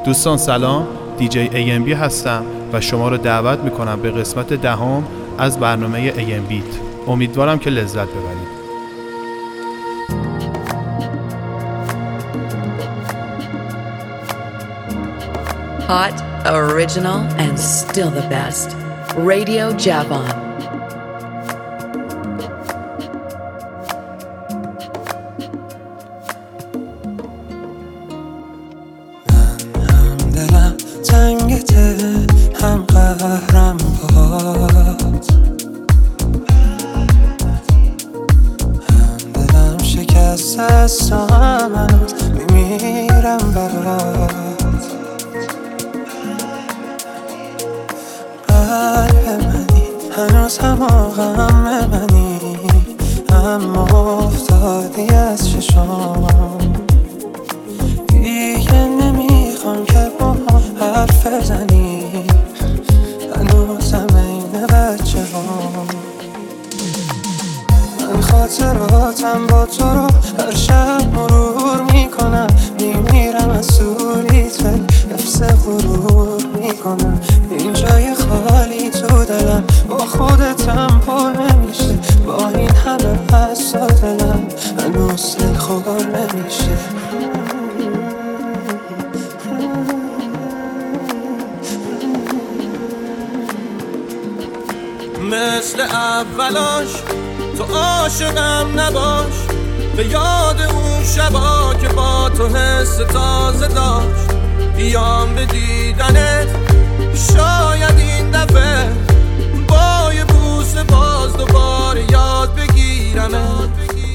دوستان سلام، دیجی AMB هستم و شما رو دعوت میکنم به قسمت 10 از برنامه AMBeat. امیدوارم که لذت ببرید. Hot, original, and still the best. Radio Javon. دلم تنگته هم قهرم بات، هم دلم شکست است هنوز میمیرم برات. قلب منی هنوز هم غم منی، اما افتادی از چشام. دیگه نمیخوام که با هم حرف بزنی، هنوزم این بچه ها. من خاطراتم با تو رو هر شب مرور میکنم، میمیرم از سوریت ولی حفظ غرور میکنم. این جای خالی تو دلم با خودتم پر نمیشه، با این همه حسا دلم هنوز دل خور نمیشه. مثل اولاش تو عاشقم نباش، به یاد اون شبا که با تو حس تازه داشت. بیام به دیدنت شاید این دفعه با یه بوسه باز دوباره یاد بگیرمت.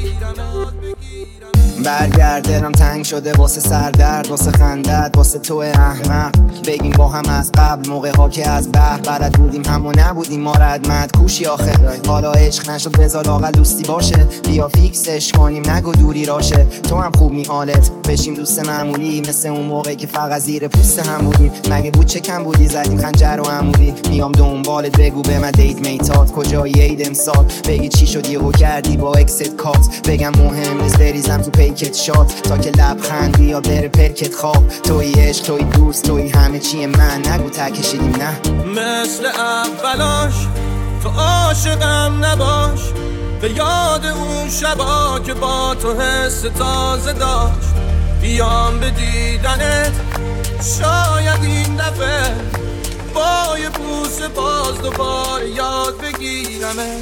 برگردم تنگ شده واسه سردرد، واسه خندت، واسه تو احمق. بگیم با هم از قبل موقع ها که از بحر بلد بودیم هم و نبودیم ما ردمت کوشی آخه. حالا عشق نشد بذار لااقل دوستی باشه، بیا فیکسش کنیم نگو دوری راشه. تو هم خوب حالت بشیم دوست معمولی، مثل اون موقعی که فقط زیر پوست هم بودیم. مگه بود چه کم بودی زدیم خنجر و عمودی. میام دنبالت بگو به من دیت میتات کجایی عید امسال. بگی چی شد یهو کردی با اکست کات، بگم مهم نیست بریزم تو پیکت شات تا که لبخند بیا بره پرکت خواب. توی عشق توی دوست توی همه چی من، نگو تکشیدیم نه. مثل اولاش تو عاشقم نباش، به یاد اون شبا که با تو حس تازه داشت. بیام به دیدنت شاید این دفعه با یه بوسه باز دوباره یاد بگیرمت.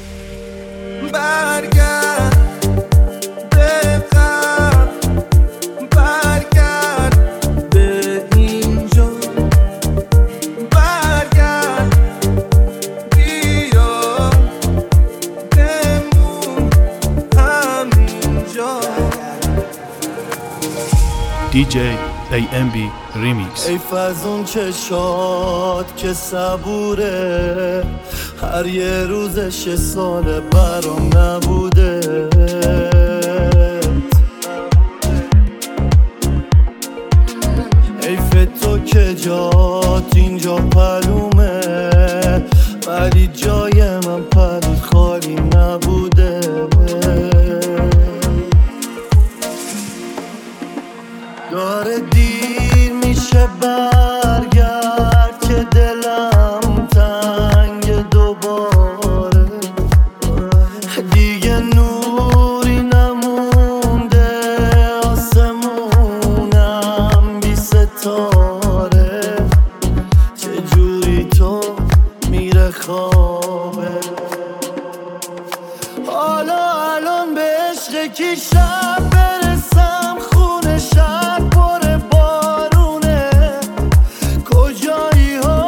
برگرد به قبل، برگرد به اینجا، برگرد بیا بمون همینجا. دیجی AMB ریمیکس. حیف از اون چشات که صبوره، هر یه روزش یه سال برام نبوده. حیف تو که جات اینجا پلومه، ولی جای من پلوت خالی نبوده. داره دیر میشه برگرد که دلم تنگ دوباره. دیگه نوری نمونده آسمونم بی ستاره. چجوری تو میره خوابه، حالا الان به عشق کی شب برسم خونه شب پر بارونه. کجایی ها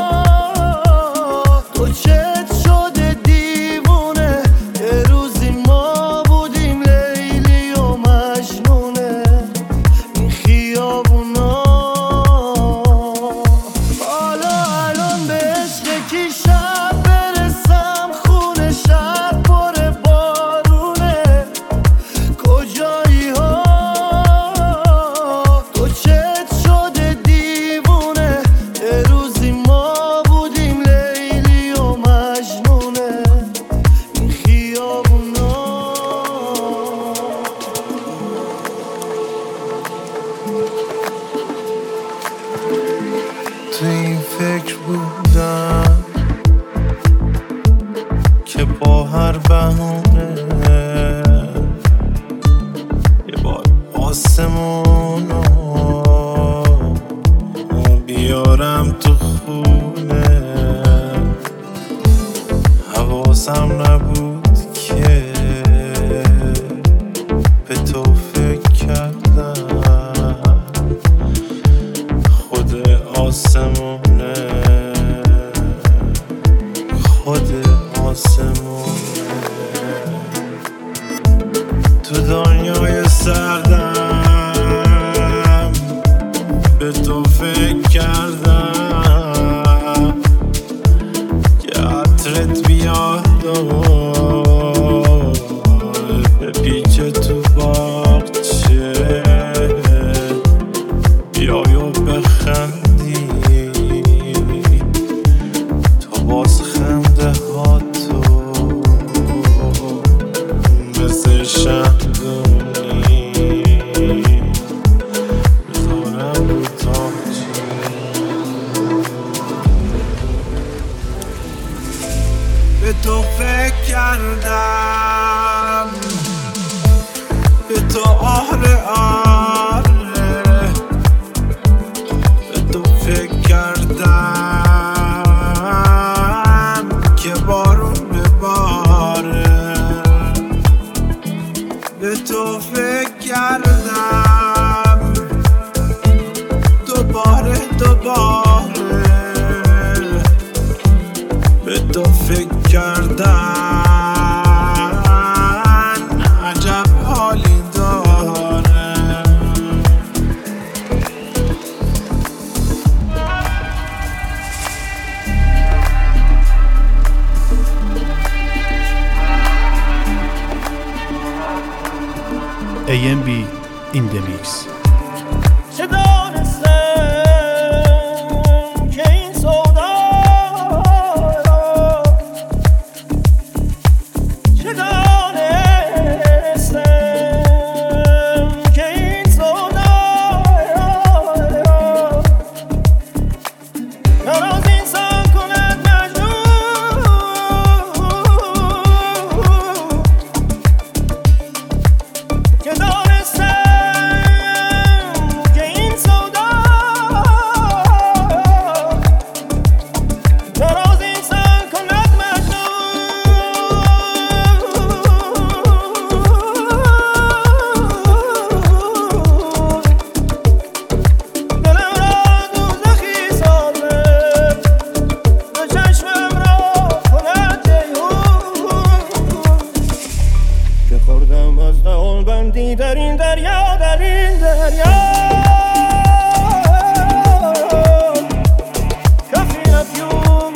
تو چت شده دیوونه، یه روزی ما بودیم لیلی و مجنونه. این خیابونا حالا الان به عشق کی شب برسم خونه شب پر بارونه. کجایی که با هر بهونه یه بار آسمونو بیارم تو خونه. حواسم نبود که به تو فکر کردم، خود آسمونه، خود آسمونه. تو دنیای سردم به تو فکر کردم که عطرت بیاد و بپیچه تو باغچه، بیای و بخندی تو باز خنده ها تو مثل شهدونی بذارم رو تاجی. به تو فکر کردم، به تو آره آره، به تو فکر کردم که بارون بباره. به تو فکر کردم دوباره دوباره، به تو فکر کردن عجب حالی داره. AMB in the mix. چه دانستم که این سودا را، چه دانستم که این سودا را نراز انسان کند مجنون، که دانستم که این سودا نراز انسان کند مجنون. دلم را دوزخی سازد، به چشمم را کند جیحون، که خوردم از دهان بندی در این دریا، در این دریا. کفی افیون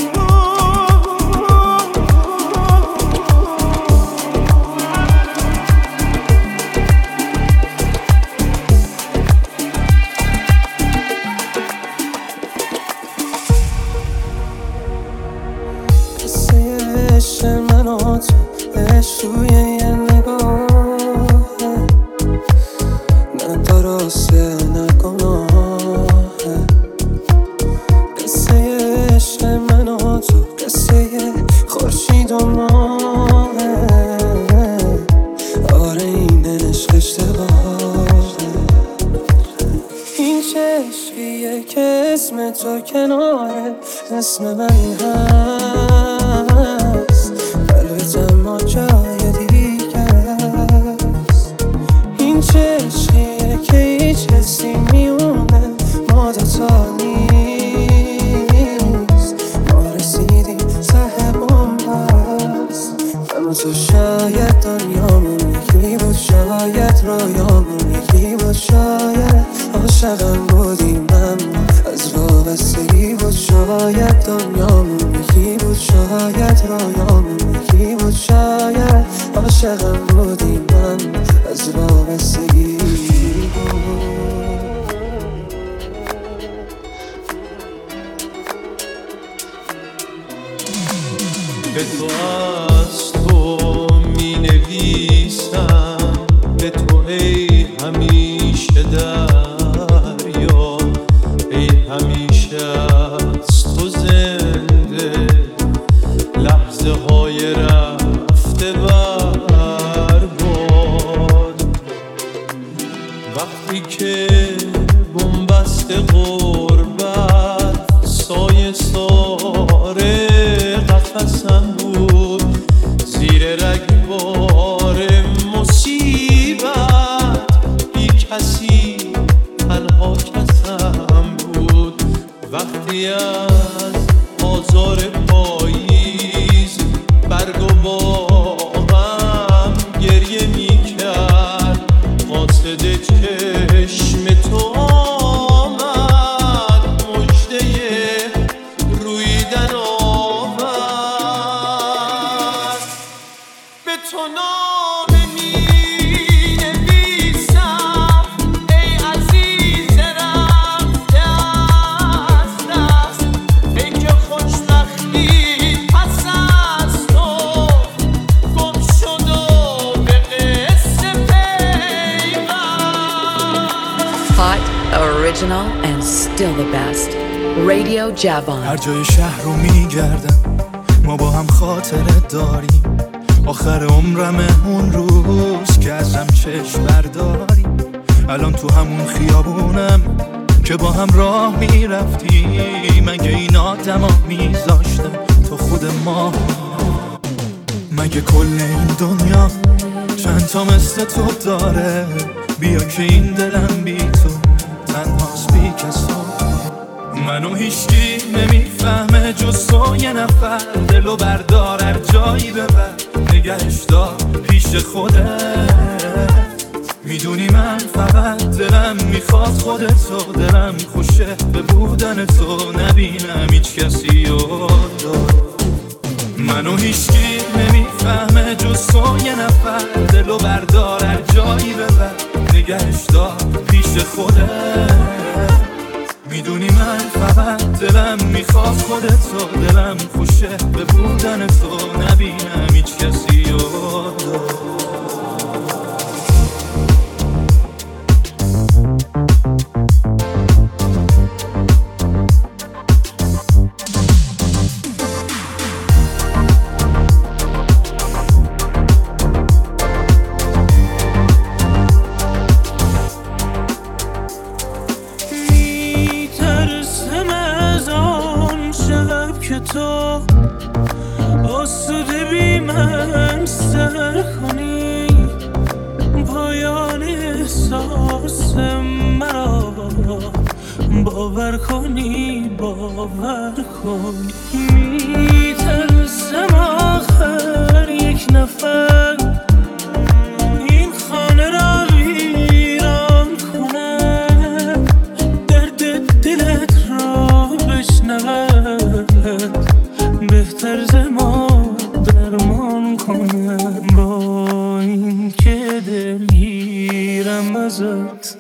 قصه عشق من و تو، عشق توی یه نگاهه، نه درسته نه گناهه. قصه عشق من و تو، قصه خورشید و ماهه. آره این عشق اشتباهه. این چه عشقیه که اسم تو کناره اسم من هست، قلبت اما جای دیگه است. این چه عشقیه که هیچ حسی میونه ما دوتا نیست، ما رسیدیم ته بنبست. اما تو شاید دنیامون یکی بود، شاید رویامون یکی بود، شاید عاشقم بودیم اما از وابستگی بود. شاید دنیامون یکی بود، شاید رویامون یکی بود، شاید عاشقم بودیم اما از وابستگی بود. به تو از تو می نویسم، به تو ای همیشه دریا، ای همیشه از تو زنده لحظه های رفتن تو نامه می‌نویسم ای عزیز رفته از دست ای که خوشبختی پس از تو گم شد و به قصه پیوست. Hot, original and still the best. Radio Javon. هر جای شهر رو میگردم ما با هم خاطره داریم آخر عمرم اون روز که ازم چشم برداری الان تو همون خیابونم که با هم راه میرفتیم مگه این آدم ها میذاشتن تو خود ما مگه کل این دنیا چند تا مثل تو داره بیا که این دلم بی تو تنهاست بی کسا منو هیچکی نمیفهمه جز تو یه نفر دلو بردار هر جایی ببر نگهش دار پیش خودت میدونی من فقط دلم میخواد خودتو دلم خوشه به بودن تو نبینم هیچ کسی رو منو هیچکی نمیفهمه جز تو یه نفر دلو بردار هر جایی ببر نگهش دار پیش خودت میدونی من فقط دلم میخواد خودتو دلم خوشه به بودن تو نبینم هیچ کسی رو تو آسوده بی من سر کنی پایان احساس مرا باور کنی میترسم آخر یک نفر این خانه را ویران کنه درد دلت را بشنود بهتر زما درمان کنم با این که دلگیرم ازت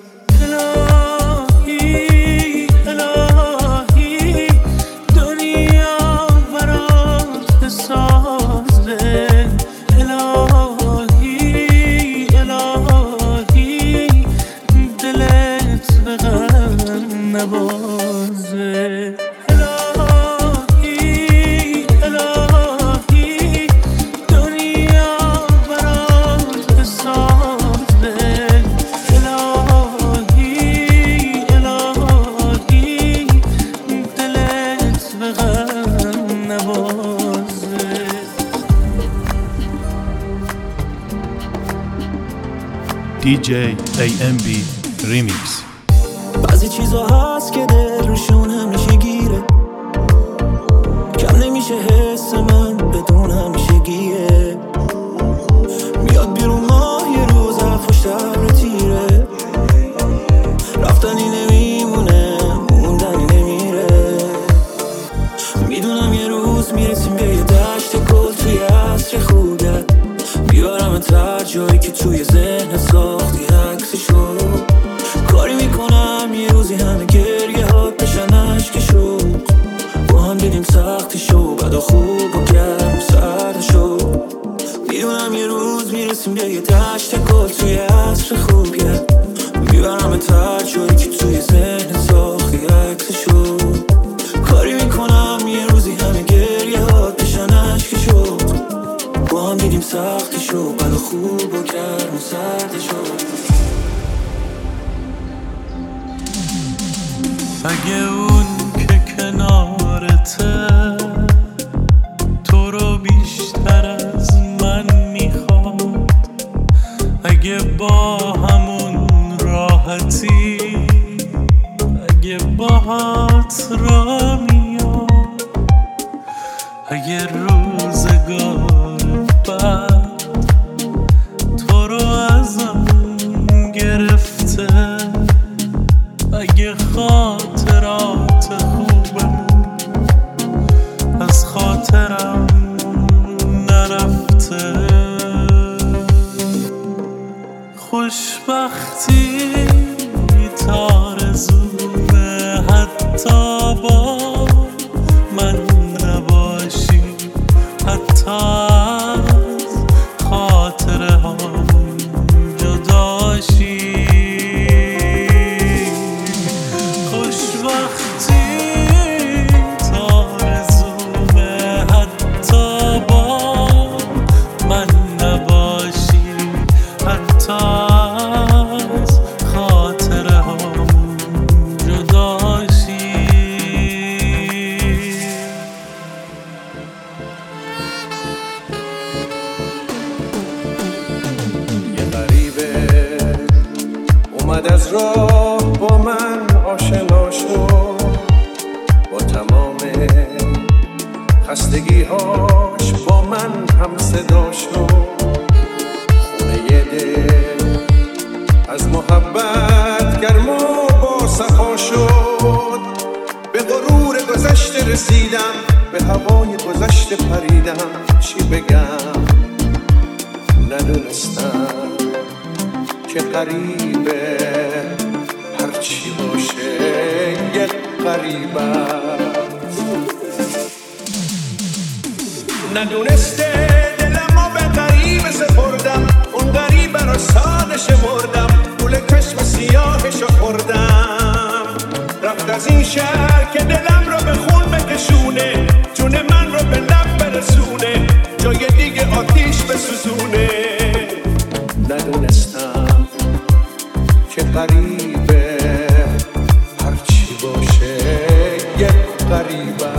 الهی الهی دنیا برات بسازه الهی الهی دلت به غم نبازه DJ AMB Remix. بعضی چیزا هست که دل روشون همیشه گیره کم نمیشه حس من بدون همیشه گیره میاد بیرون ماه یه روز حرفاش در تیره رفتنی نمیمونه موندنی نمیره میدونم یه روز میرسیم به یه دشت گل توی عصر خوده بیارم هر جایی که توی ذهن ساختی عکسشو کاری میکنم یه روزی همه گریه هات بشن عشقشو با هم دیدیم سختیشو بدا خوب و گرم و سردشو میدونم یه روز میرسیم به یه دشت گل توی عصر خوبیه بیارم هر جایی که توی ذهن ساختی عکسشو کاری میکنم یه روزی همه گریه هات بشن عشقشو با هم دیدیم سختشو بد و خوب و گرم و سردشو اگه اون که کنارته تو رو بیشتر از من میخواد اگه با همون راحتی اگه باهات را میاد اگه روزگار بعد تو رو ازم گرفته اگه خاطرات خوبمون از خاطرم نرفته خوشبختی تارزومه حتی با من نباشی، حتی از خاطره هامون جداشی. خوشبختی تارزومه حتی با من نباشی، حتی از خاطره هامون جداشی. یه غریبه اومد از راه با من آشنا شد، با تمام خستگی‌هاش با من هم صدا شد. خونه دل از محبت گرم و با صفا شد. به غرور گذشته رسیدم، به هوای گذشته پریدم. چی بگم ندونستم که غریبه هرچی باشه یک غریبه. ندونسته دلمو به غریبه سپردم، اون غریبه رو ساده شمردم، گول کشم سیاهشو خوردم. رفت از این شهر که دلم رو به خون بکشونه، جون من رو به لب برسونه، جای دیگه آتیش بسوزونه. ندونستم که غریبه هرچی باشه یک غریبه.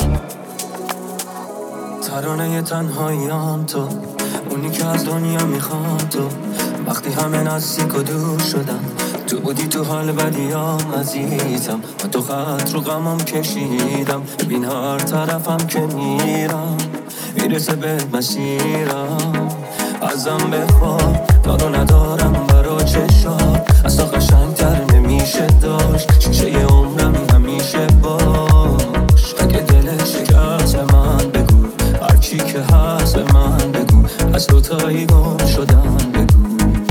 ترانه تنهاییام تو، اونی که از دنیا میخوام تو. وقتی همه نزدیک و دور شدم، تو بودی تو حال بدیام عزیزم. و تو خط رو غمم کشیدم، ببین هر طرفم که میرم میرسه به مسیرم. ازم بخواه دارو ندارم برا چشات، اصلا قشنگتر نمیشه داشت. شیشه عمرم همیشه باش، اگه دل شکست من بگو، هرچی که هست من بگو، از دوتایی گم شدم بگو.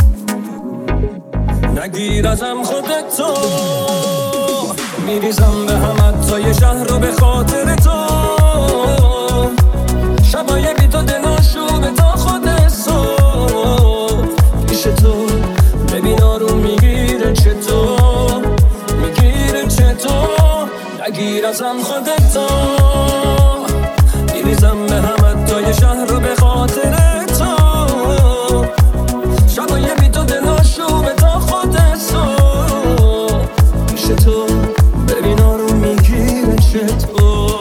نگیر ازم خودتو، میریزم به هم حتی شهر رو به خاطر تو. شبای بی تو دلاشو به تا خود صبح پیش تو، ببین آروم میگیره چطور، میگیره چطور. نگیر ازم خودتو، میریزم به هم حتی شهر رو به خاطر تو. شبای بی تو دلاشو به تا خود صبح پیش تو، ببین آروم میگیره چطور.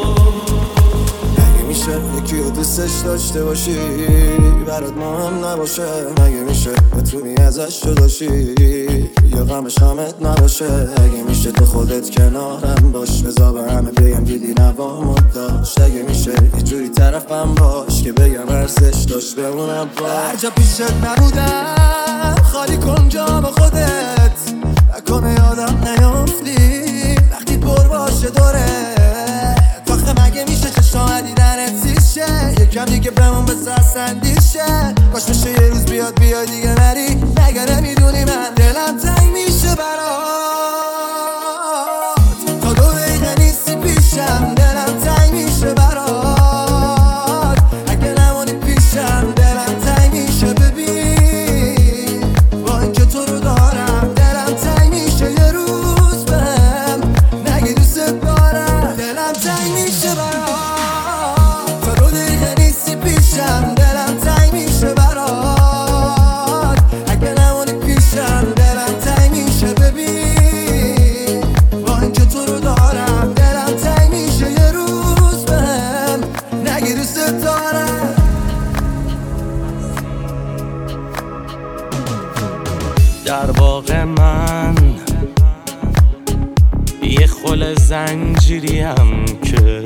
یکی رو دوستش داشته باشی برات مهم نباشه، مگه میشه بتونی ازش جداشی یا غمش غمت نباشه؟ اگه میشه تو خودت کنارم باش، بذار به همه بگم دیدی نوامت داشت. اگه میشه یه جوری طرفم باش که بگم ارزش داشت بمونم با. هر جا پیشت نبودم خالی کن جا با خودت، نکنه یادم نیافتی وقتی پر باشه دوره. آخه مگه میشه چشام دیدنت سیشه، یکم دیگه بمون بس اندیشه. باش میشه یه روز بیاد بیای دیگه نری، مگه نمیدونی من دلم تنگ میشه برات. تا 2 دقیقه نیستی پیشم دلم تنگ میشه برات. اگه نمونی پیشم دلم تنگ میشه. ببین با اینکه تو رو دارم دلم تنگ میشه، یه روز بهم نگی دوست دارم دلم تنگ میشه برات. تا 2 دقیقه نیستی پیشم دلم تنگ میشه برات. اگه نمونی پیشم دلم تنگ میشه. ببین با اینکه تو رو دارم دلم تنگ میشه، یه روز بهم نگی دوست دارم. در واقع من یه خل زنجیریم که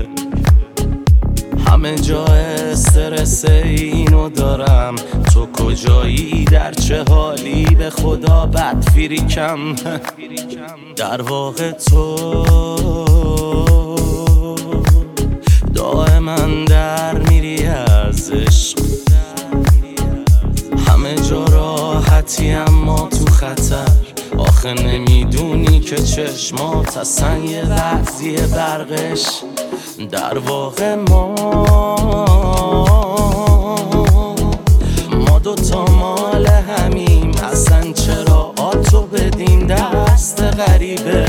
همه جا استرس اینو دارم. تو کجایی در چه حالی به خدا بد فیریکم. در واقع تو دائما در میری از عشق، همه جا راحتی اما تو آخه نمیدونی که چشمات اصلا یه لحظیه برقش در واقع ما دوتا مال همیم، اصلا چرا آتو بدین دست غریبه.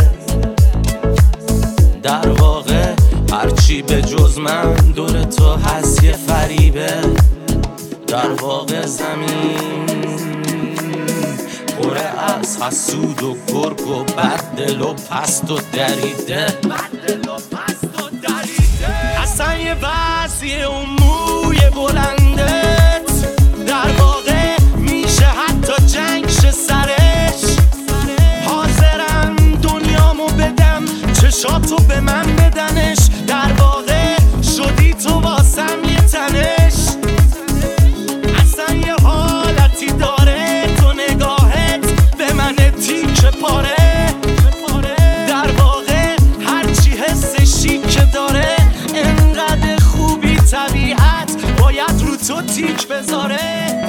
در واقع هرچی به جز من دور تو هست یه فریبه. در واقع زمین پره از حسود و گرگ و بددل و پست و دریده. اصلا یه وضعیه اون موی بلندت در واقع میشه حتی جنگش سرش. حاضرم دنیامو بدم چشاتو به من بدنش. در واقع شدی تو واسم یه تنش. اصلا یه حالتی داره تو نگاهت به من تیکه پاره. در واقع هرچی حس شیک داره انقدر خوبی طبیعت باید رو تو تیک بذاره.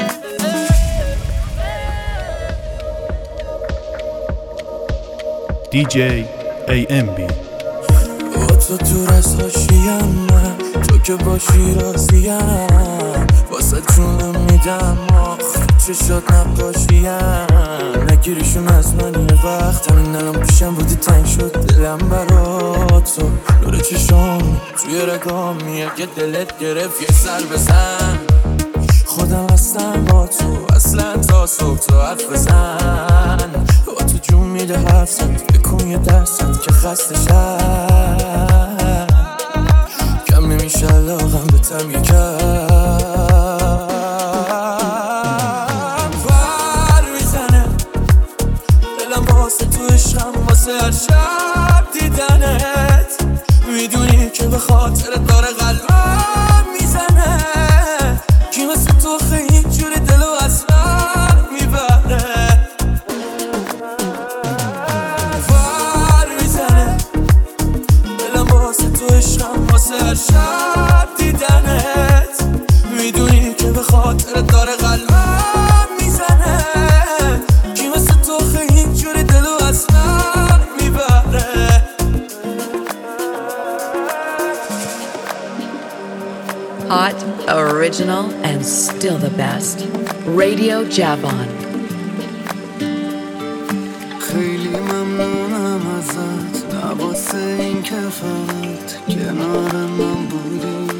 DJ AMB با تو دور از حاشیم من، تو که باشی راضیم. واسه جونم میدم آخ چشات نقاشیم. نگیریشون از من یه وقت همین الان پیشم بودی تنگ شد دلم برات. تو دور چشام توی رگامی اگه دلت گرفت یه سر بزن. خودم هستم با تو اصلا تا صبح تو حرف بزن. با تو جون میده حرف زد بکن یه درصد که خسته شد. کم نمیشه علاقم به تم یکم ور میزنه دلم واسه تو عشقم واسه هر شب دیدنت. میدونی که به خاطرت داره قلبم میزنه. کی مثل تو خیلی جوری دلو از من میبره. ور میزنه دلم واسه تو عشقم واسه هر شب دیدنت. میدونی که به خاطرت داره قلبم میزنه. کی مثل تو خیلی جوری دلو از من میبره. Hot, original, and still the best. Radio Javon. خیلی ممنونم ازت نواسه این که فقط کنار من بودی.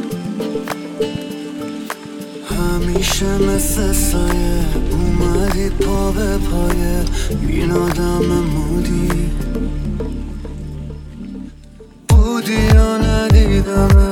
همیشه مثل سایه اومدی پا به پایه این آدم مودی. بودی یا ندیدمه